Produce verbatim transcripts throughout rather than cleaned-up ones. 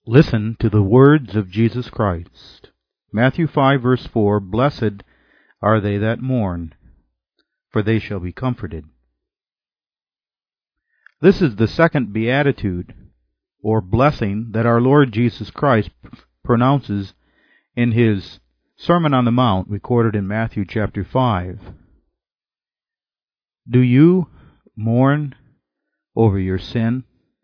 Listen to the words of Jesus Christ. Matthew five, verse four, Blessed are they that mourn, for they shall be comforted. This is the second beatitude, or blessing, that our Lord Jesus Christ pronounces in his Sermon on the Mount, recorded in Matthew chapter five. Do you mourn over your sin?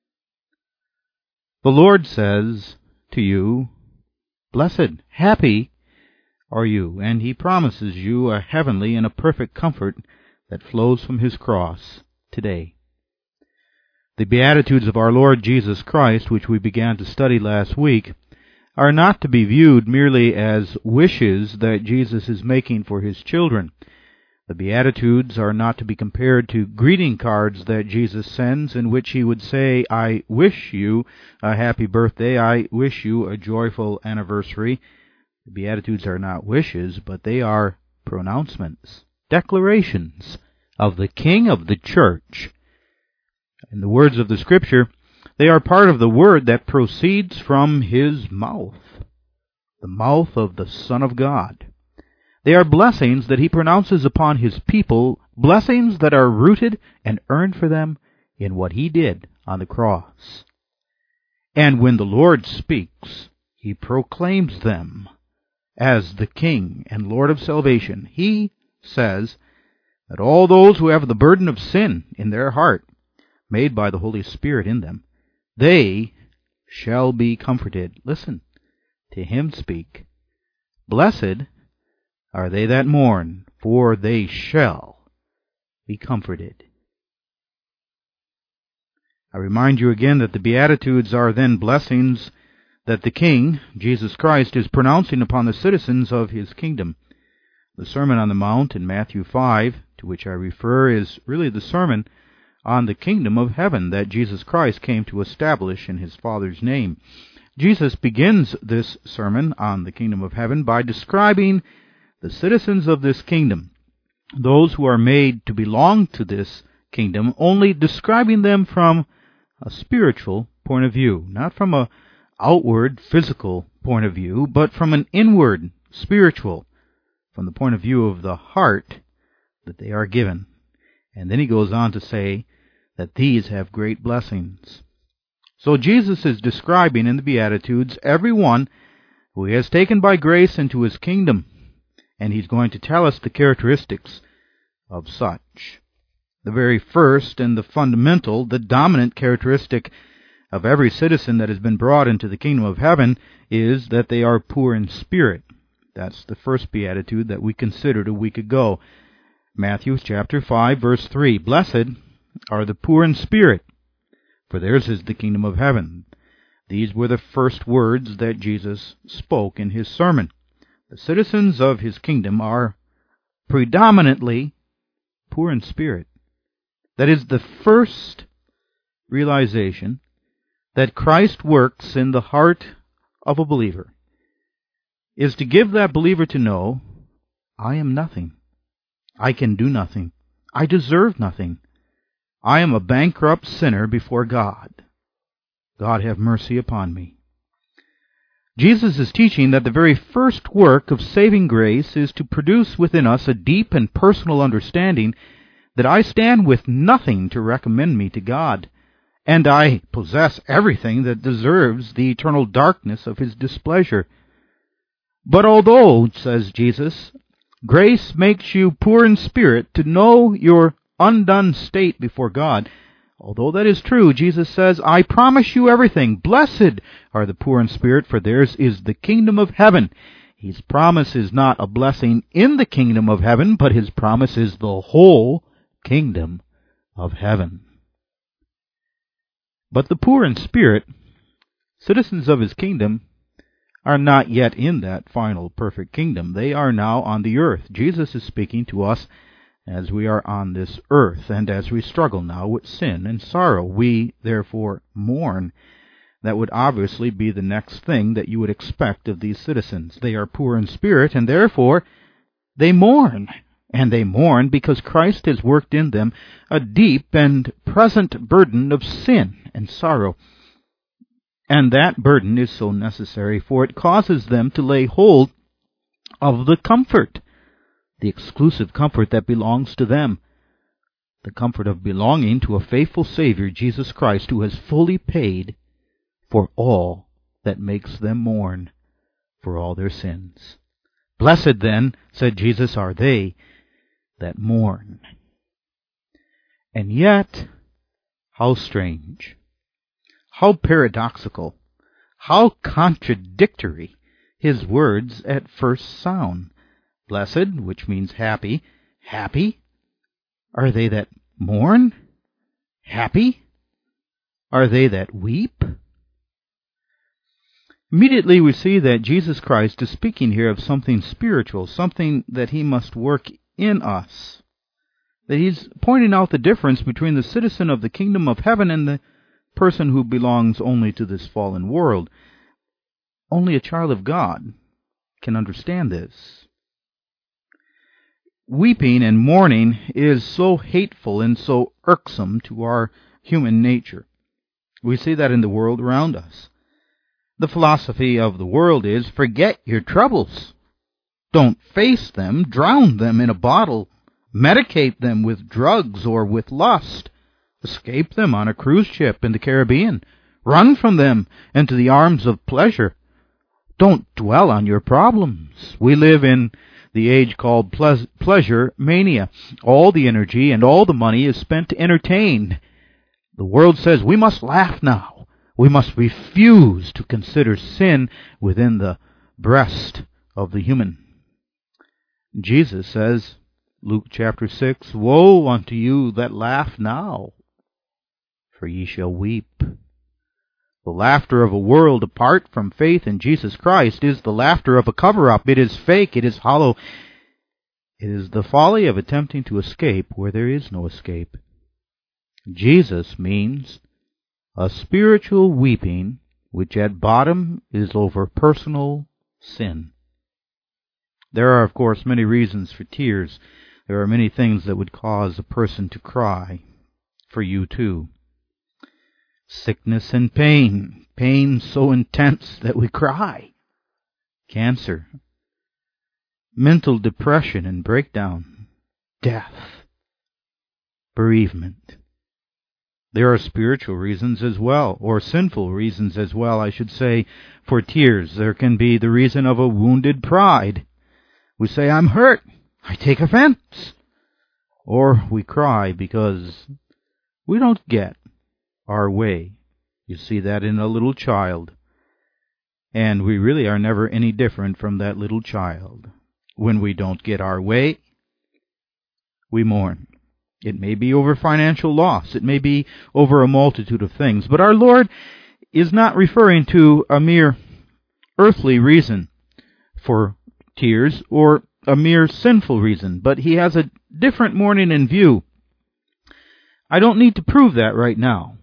The Lord says to you, blessed, happy are you, and he promises you a heavenly and a perfect comfort that flows from his cross today. The Beatitudes of our Lord Jesus Christ, which we began to study last week, are not to be viewed merely as wishes that Jesus is making for his children. The Beatitudes are not to be compared to greeting cards that Jesus sends, in which he would say, I wish you a happy birthday, I wish you a joyful anniversary. The Beatitudes are not wishes, but they are pronouncements, declarations of the King of the Church. In the words of the Scripture, they are part of the word that proceeds from his mouth, the mouth of the Son of God. They are blessings that he pronounces upon his people, blessings that are rooted and earned for them in what he did on the cross. And when the Lord speaks, he proclaims them as the King and Lord of salvation. He says that all those who have the burden of sin in their heart, made by the Holy Spirit in them, they shall be comforted. Listen to him speak. Blessed are they that mourn, for they shall be comforted. I remind you again that the Beatitudes are then blessings that the King, Jesus Christ, is pronouncing upon the citizens of his kingdom. The Sermon on the Mount in Matthew five, to which I refer, is really the sermon on the kingdom of heaven that Jesus Christ came to establish in his Father's name. Jesus begins this sermon on the kingdom of heaven by describing the citizens of this kingdom, those who are made to belong to this kingdom, only describing them from a spiritual point of view, not from an outward, physical point of view, but from an inward, spiritual, from the point of view of the heart that they are given. And then he goes on to say that these have great blessings. So Jesus is describing in the Beatitudes everyone who he has taken by grace into his kingdom, and he's going to tell us the characteristics of such. The very first and the fundamental, the dominant characteristic of every citizen that has been brought into the kingdom of heaven is that they are poor in spirit. That's the first beatitude that we considered a week ago. Matthew chapter five, verse three. Blessed are the poor in spirit, for theirs is the kingdom of heaven. These were the first words that Jesus spoke in his sermon. The citizens of his kingdom are predominantly poor in spirit. That is the first realization that Christ works in the heart of a believer, is to give that believer to know, I am nothing. I can do nothing. I deserve nothing. I am a bankrupt sinner before God. God have mercy upon me. Jesus is teaching that the very first work of saving grace is to produce within us a deep and personal understanding that I stand with nothing to recommend me to God, and I possess everything that deserves the eternal darkness of his displeasure. But although, says Jesus, grace makes you poor in spirit to know your undone state before God, although that is true, Jesus says, I promise you everything. Blessed are the poor in spirit, for theirs is the kingdom of heaven. His promise is not a blessing in the kingdom of heaven, but his promise is the whole kingdom of heaven. But the poor in spirit, citizens of his kingdom, are not yet in that final perfect kingdom. They are now on the earth. Jesus is speaking to us as we are on this earth, and as we struggle now with sin and sorrow. We, therefore, mourn. That would obviously be the next thing that you would expect of these citizens. They are poor in spirit, and therefore they mourn. And they mourn because Christ has worked in them a deep and present burden of sin and sorrow. And that burden is so necessary, for it causes them to lay hold of the comfort, the exclusive comfort that belongs to them, the comfort of belonging to a faithful Savior, Jesus Christ, who has fully paid for all that makes them mourn for all their sins. Blessed then, said Jesus, are they that mourn. And yet, how strange, how paradoxical, how contradictory his words at first sound. Blessed, which means happy, happy? Are they that mourn? Happy? Are they that weep? Immediately we see that Jesus Christ is speaking here of something spiritual, something that he must work in us. That he's pointing out the difference between the citizen of the kingdom of heaven and the person who belongs only to this fallen world. Only a child of God can understand this. Weeping and mourning is so hateful and so irksome to our human nature. We see that in the world around us. The philosophy of the world is, forget your troubles. Don't face them, drown them in a bottle, medicate them with drugs or with lust, escape them on a cruise ship in the Caribbean, run from them into the arms of pleasure. Don't dwell on your problems. We live in the age called ple- pleasure mania. All the energy and all the money is spent to entertain. The world says we must laugh now. We must refuse to consider sin within the breast of the human. Jesus says, Luke chapter six, woe unto you that laugh now, for ye shall weep. The laughter of a world apart from faith in Jesus Christ is the laughter of a cover-up. It is fake. It is hollow. It is the folly of attempting to escape where there is no escape. Jesus means a spiritual weeping, which at bottom is over personal sin. There are, of course, many reasons for tears. There are many things that would cause a person to cry. For you too. Sickness and pain. Pain so intense that we cry. Cancer. Mental depression and breakdown. Death. Bereavement. There are spiritual reasons as well, or sinful reasons as well, I should say, for tears. There can be the reason of a wounded pride. We say, I'm hurt. I take offense. Or we cry because we don't get our way. You see that in a little child. And we really are never any different from that little child. When we don't get our way, we mourn. It may be over financial loss. It may be over a multitude of things. But our Lord is not referring to a mere earthly reason for tears or a mere sinful reason, but he has a different mourning in view. I don't need to prove that right now.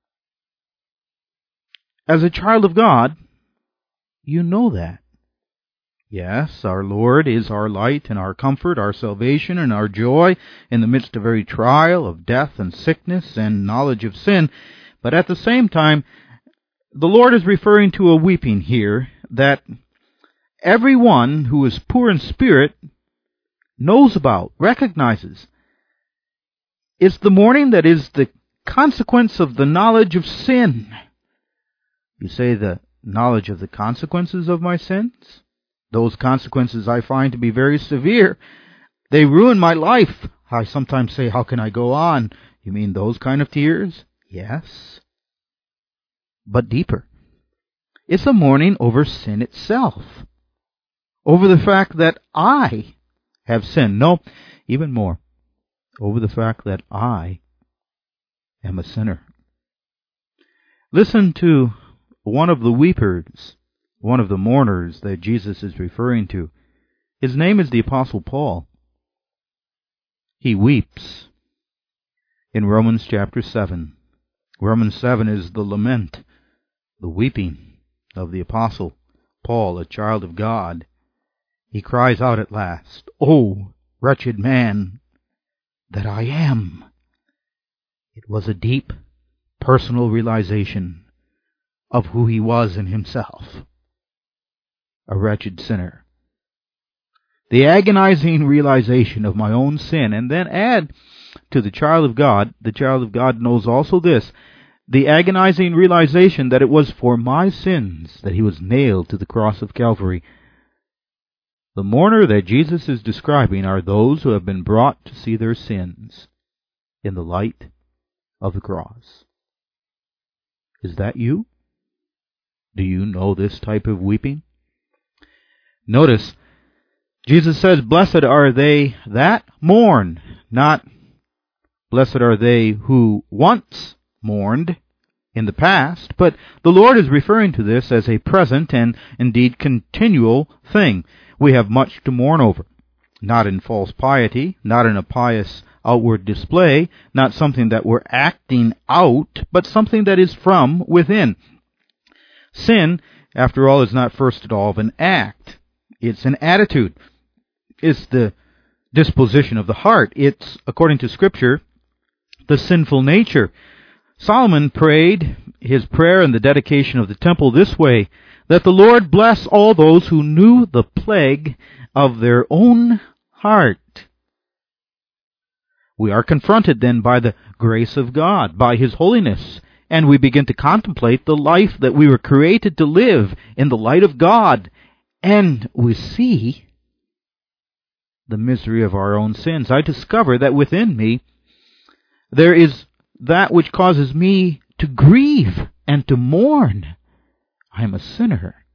As a child of God, you know that. Yes, our Lord is our light and our comfort, our salvation and our joy in the midst of every trial of death and sickness and knowledge of sin. But at the same time, the Lord is referring to a weeping here that everyone who is poor in spirit knows about, recognizes. It's the mourning that is the consequence of the knowledge of sin. You say the knowledge of the consequences of my sins? Those consequences I find to be very severe. They ruin my life. I sometimes say, how can I go on? You mean those kind of tears? Yes. But deeper. It's a mourning over sin itself. Over the fact that I have sinned. No, even more. Over the fact that I am a sinner. Listen to one of the weepers, one of the mourners that Jesus is referring to. His name is the Apostle Paul. He weeps in Romans chapter seven. Romans seven is the lament, the weeping of the Apostle Paul, a child of God. He cries out at last, "O wretched man that I am." It was a deep, personal realization of who he was in himself, a wretched sinner. The agonizing realization of my own sin, and then add to the child of God, the child of God knows also this, the agonizing realization that it was for my sins that he was nailed to the cross of Calvary. The mourner that Jesus is describing are those who have been brought to see their sins in the light of the cross. Is that you? Do you know this type of weeping? Notice, Jesus says, blessed are they that mourn, not blessed are they who once mourned in the past, but the Lord is referring to this as a present and indeed continual thing. We have much to mourn over, not in false piety, not in a pious outward display, not something that we're acting out, but something that is from within. Sin, after all, is not first at all of an act. It's an attitude. It's the disposition of the heart. It's, according to Scripture, the sinful nature. Solomon prayed his prayer in the dedication of the temple this way, that the Lord bless all those who knew the plague of their own heart. We are confronted then by the grace of God, by His holiness, and we begin to contemplate the life that we were created to live in the light of God, and we see the misery of our own sins. I discover that within me there is that which causes me to grieve and to mourn. I am a sinner.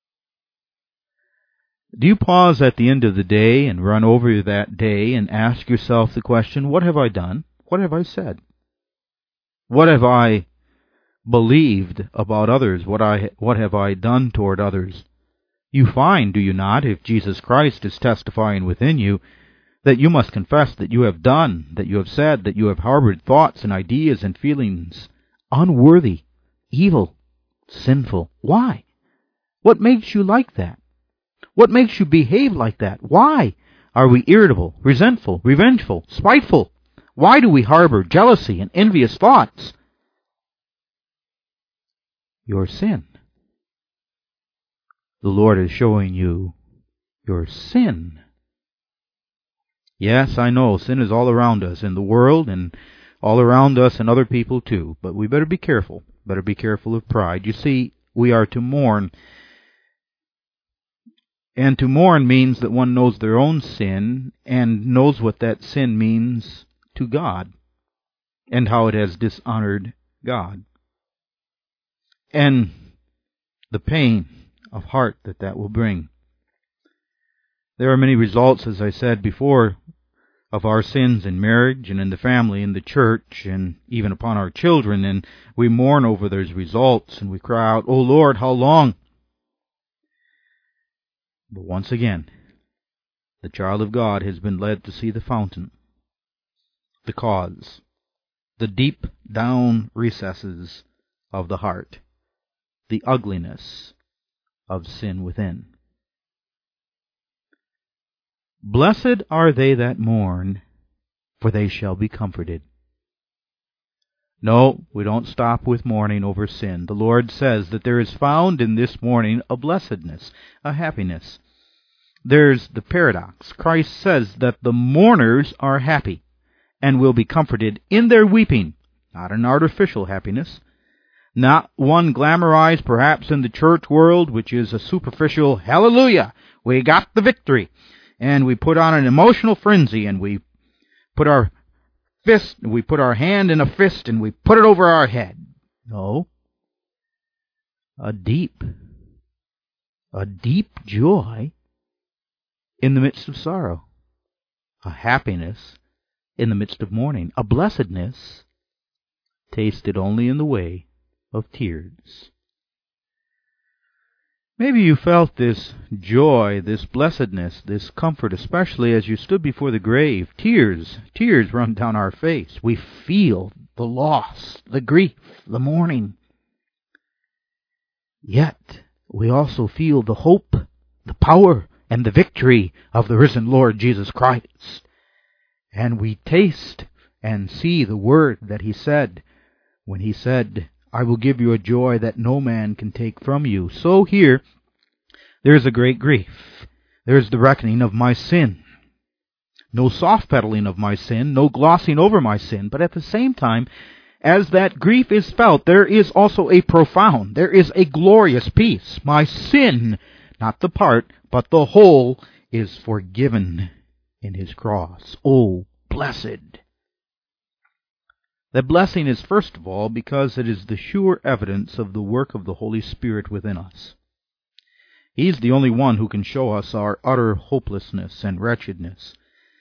Do you pause at the end of the day and run over that day and ask yourself the question, what have I done? What have I said? What have I believed about others? What I what have I done toward others? You find, do you not, if Jesus Christ is testifying within you, that you must confess that you have done, that you have said, that you have harbored thoughts and ideas and feelings unworthy, evil, sinful. Why? What makes you like that? What makes you behave like that? Why are we irritable, resentful, revengeful, spiteful? Why do we harbor jealousy and envious thoughts? Your sin. The Lord is showing you your sin. Yes, I know, sin is all around us in the world and all around us and other people too, but we better be careful. Better be careful of pride. You see, we are to mourn. And to mourn means that one knows their own sin and knows what that sin means to God and how it has dishonored God. And the pain of heart that that will bring. There are many results, as I said before, of our sins in marriage and in the family, in the church, and even upon our children, and we mourn over those results, and we cry out, "O Lord, how long?" But once again, the child of God has been led to see the fountain, the cause, the deep down recesses of the heart, the ugliness of sin within. Blessed are they that mourn, for they shall be comforted. No, we don't stop with mourning over sin. The Lord says that there is found in this mourning a blessedness, a happiness. There's the paradox. Christ says that the mourners are happy and will be comforted in their weeping, not an artificial happiness, not one glamorized perhaps in the church world, which is a superficial, hallelujah, we got the victory. And we put on an emotional frenzy, and we put our fist, we put our hand in a fist, and we put it over our head. No. A deep, a deep joy in the midst of sorrow. A happiness in the midst of mourning. A blessedness tasted only in the way of tears. Maybe you felt this joy, this blessedness, this comfort, especially as you stood before the grave. Tears, tears run down our face. We feel the loss, the grief, the mourning. Yet we also feel the hope, the power, and the victory of the risen Lord Jesus Christ. And we taste and see the word that He said when He said, I will give you a joy that no man can take from you. So here, there is a great grief. There is the reckoning of my sin. No soft-pedaling of my sin, no glossing over my sin, but at the same time, as that grief is felt, there is also a profound, there is a glorious peace. My sin, not the part, but the whole, is forgiven in his cross. Oh, blessed! That blessing is first of all because it is the sure evidence of the work of the Holy Spirit within us. He's the only one who can show us our utter hopelessness and wretchedness.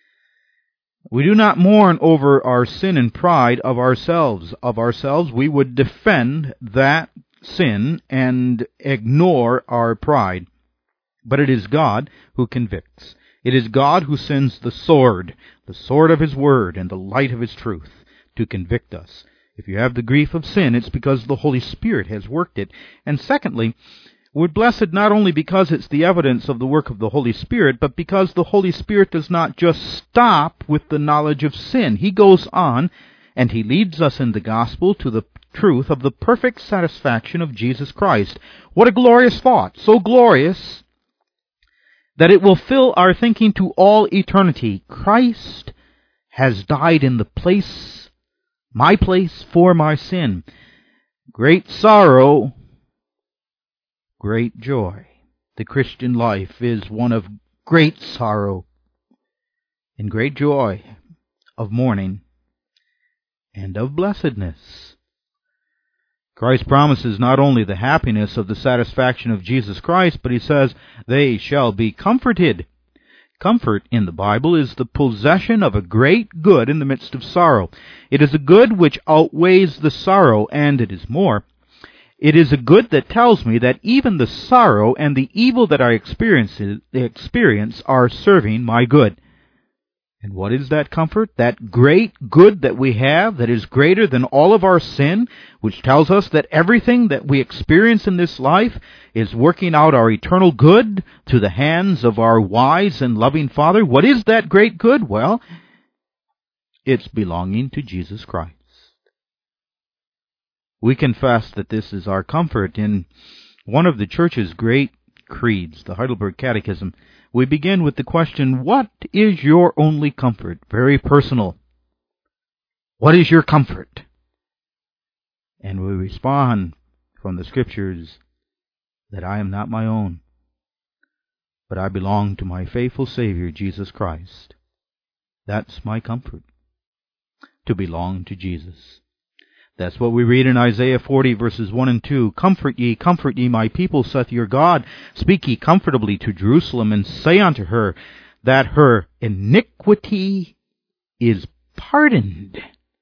We do not mourn over our sin and pride of ourselves. Of ourselves, we would defend that sin and ignore our pride. But it is God who convicts. It is God who sends the sword, the sword of his word and the light of his truth, to convict us. If you have the grief of sin, it's because the Holy Spirit has worked it. And secondly, we're blessed not only because it's the evidence of the work of the Holy Spirit, but because the Holy Spirit does not just stop with the knowledge of sin. He goes on, and he leads us in the gospel to the truth of the perfect satisfaction of Jesus Christ. What a glorious thought! So glorious that it will fill our thinking to all eternity. Christ has died in the place My place for my sin. Great sorrow, great joy. The Christian life is one of great sorrow and great joy, of mourning and of blessedness. Christ promises not only the happiness of the satisfaction of Jesus Christ, but he says, they shall be comforted. Comfort in the Bible is the possession of a great good in the midst of sorrow. It is a good which outweighs the sorrow, and it is more. It is a good that tells me that even the sorrow and the evil that I experience, experience are serving my good. And what is that comfort? That great good that we have that is greater than all of our sin, which tells us that everything that we experience in this life is working out our eternal good through the hands of our wise and loving Father. What is that great good? Well, it's belonging to Jesus Christ. We confess that this is our comfort in one of the Church's great creeds, the Heidelberg Catechism. We begin with the question, what is your only comfort? Very personal. What is your comfort? And we respond from the Scriptures that I am not my own, but I belong to my faithful Savior, Jesus Christ. That's my comfort, to belong to Jesus. That's what we read in Isaiah forty, verses one and two. Comfort ye, comfort ye, my people, saith your God. Speak ye comfortably to Jerusalem, and say unto her that her iniquity is pardoned.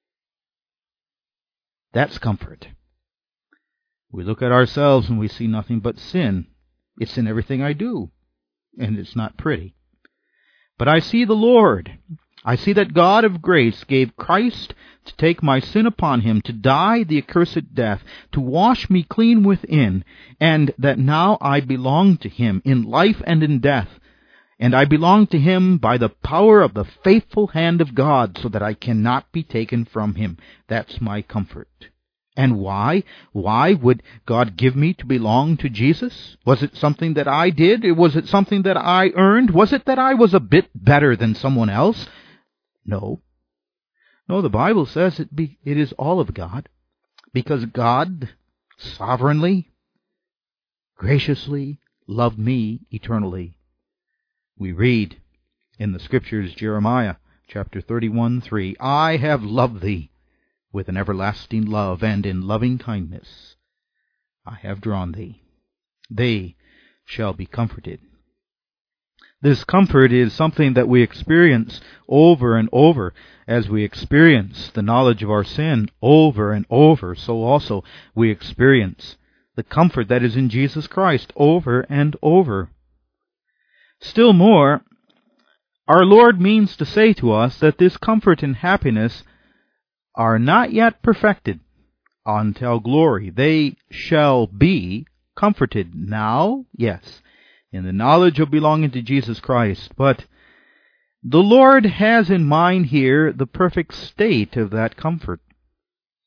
That's comfort. We look at ourselves and we see nothing but sin. It's in everything I do, and it's not pretty. But I see the Lord. I see that God of grace gave Christ to take my sin upon him, to die the accursed death, to wash me clean within, and that now I belong to him in life and in death. And I belong to him by the power of the faithful hand of God, so that I cannot be taken from him. That's my comfort. And why? Why would God give me to belong to Jesus? Was it something that I did? Was it something that I earned? Was it that I was a bit better than someone else? No. No, the Bible says it, be, it is all of God, because God sovereignly, graciously loved me eternally. We read in the Scriptures, Jeremiah chapter thirty-one, three, I have loved thee with an everlasting love, and in loving kindness I have drawn thee. They shall be comforted. This comfort is something that we experience over and over as we experience the knowledge of our sin over and over. So also we experience the comfort that is in Jesus Christ over and over. Still more, our Lord means to say to us that this comfort and happiness are not yet perfected until glory. They shall be comforted now, yes, in the knowledge of belonging to Jesus Christ. But the Lord has in mind here the perfect state of that comfort.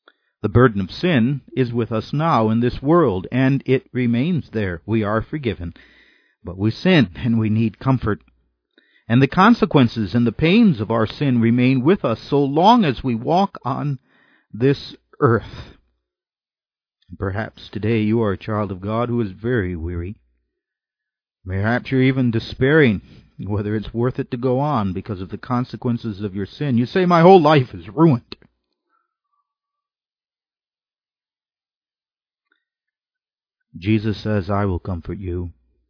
The burden of sin is with us now in this world, and it remains there. We are forgiven, but we sin, and we need comfort. And the consequences and the pains of our sin remain with us so long as we walk on this earth. Perhaps today you are a child of God who is very weary. Perhaps you're even despairing whether it's worth it to go on because of the consequences of your sin. You say, my whole life is ruined. Jesus says, I will comfort you.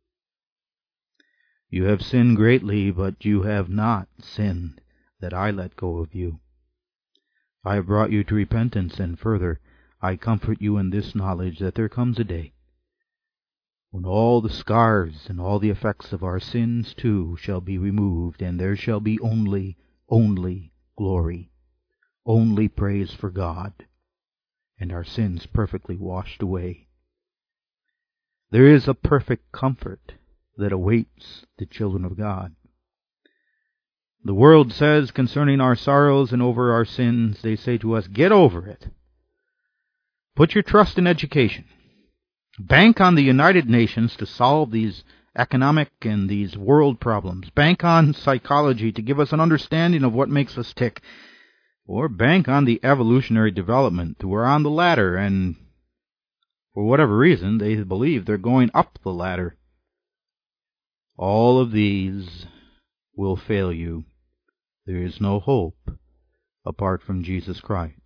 You have sinned greatly, but you have not sinned that I let go of you. I have brought you to repentance, and further, I comfort you in this knowledge that there comes a day when all the scars and all the effects of our sins too shall be removed, and there shall be only, only glory, only praise for God, and our sins perfectly washed away. There is a perfect comfort that awaits the children of God. The world says concerning our sorrows and over our sins, they say to us, get over it. Put your trust in education. Bank on the United Nations to solve these economic and these world problems. Bank on psychology to give us an understanding of what makes us tick. Or bank on the evolutionary development. We're on the ladder, and for whatever reason, they believe they're going up the ladder. All of these will fail you. There is no hope apart from Jesus Christ.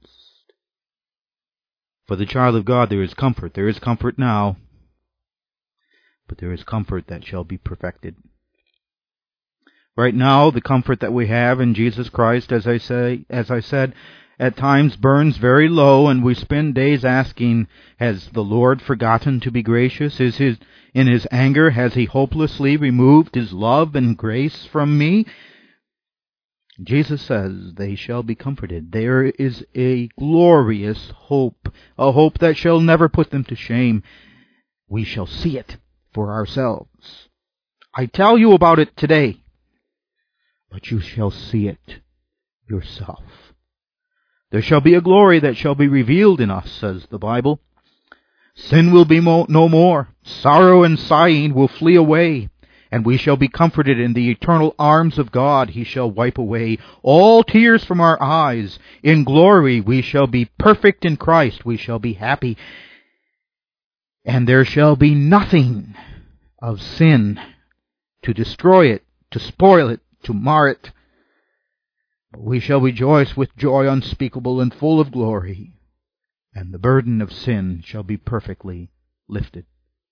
For the child of God there is comfort. There is comfort now, but there is comfort that shall be perfected. Right now, the comfort that we have in Jesus Christ, as I say, as I said, at times burns very low, and we spend days asking, has the Lord forgotten to be gracious? Is his, in his anger, has he hopelessly removed his love and grace from me? Jesus says, they shall be comforted. There is a glorious hope, a hope that shall never put them to shame. We shall see it for ourselves. I tell you about it today, but you shall see it yourself. There shall be a glory that shall be revealed in us, says the Bible. Sin will be mo- no more. Sorrow and sighing will flee away. And we shall be comforted in the eternal arms of God. He shall wipe away all tears from our eyes. In glory we shall be perfect in Christ. We shall be happy. And there shall be nothing of sin to destroy it, to spoil it, to mar it. But we shall rejoice with joy unspeakable and full of glory. And the burden of sin shall be perfectly lifted.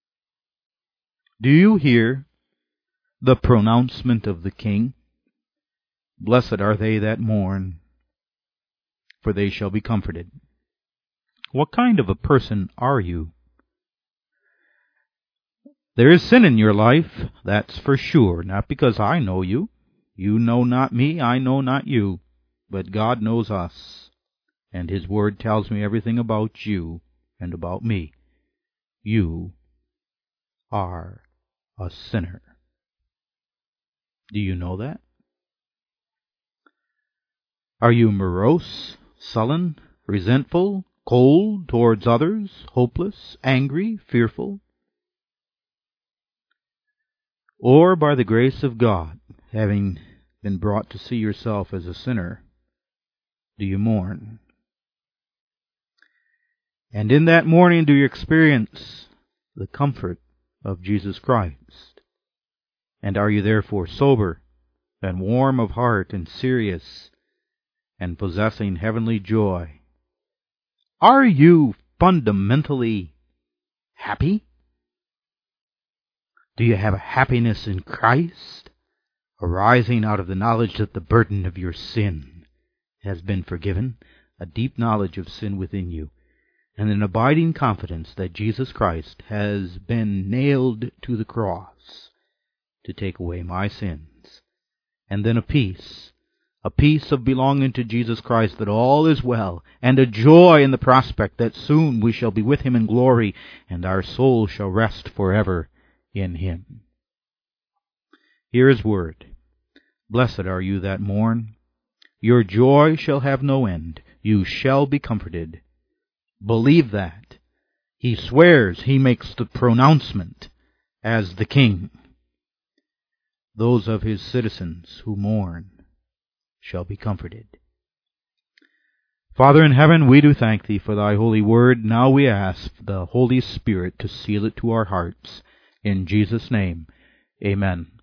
Do you hear the pronouncement of the King? Blessed are they that mourn, for they shall be comforted. What kind of a person are you? There is sin in your life, that's for sure, not because I know you. You know not me, I know not you, but God knows us, and His Word tells me everything about you and about me. You are a sinner. Do you know that? Are you morose, sullen, resentful, cold towards others, hopeless, angry, fearful? Or by the grace of God, having been brought to see yourself as a sinner, do you mourn? And in that mourning do you experience the comfort of Jesus Christ? And are you therefore sober and warm of heart and serious and possessing heavenly joy? Are you fundamentally happy? Do you have a happiness in Christ, arising out of the knowledge that the burden of your sin has been forgiven, a deep knowledge of sin within you, and an abiding confidence that Jesus Christ has been nailed to the cross to take away my sins, and then a peace, a peace of belonging to Jesus Christ, that all is well, and a joy in the prospect that soon we shall be with Him in glory, and our soul shall rest forever in Him. Hear His word. Blessed are you that mourn. Your joy shall have no end. You shall be comforted. believe that. He swears, he makes the pronouncement as the king. Those of his citizens who mourn shall be comforted. Father in heaven, we do thank thee for thy holy word. Now we ask the Holy Spirit to seal it to our hearts. In Jesus' name, amen.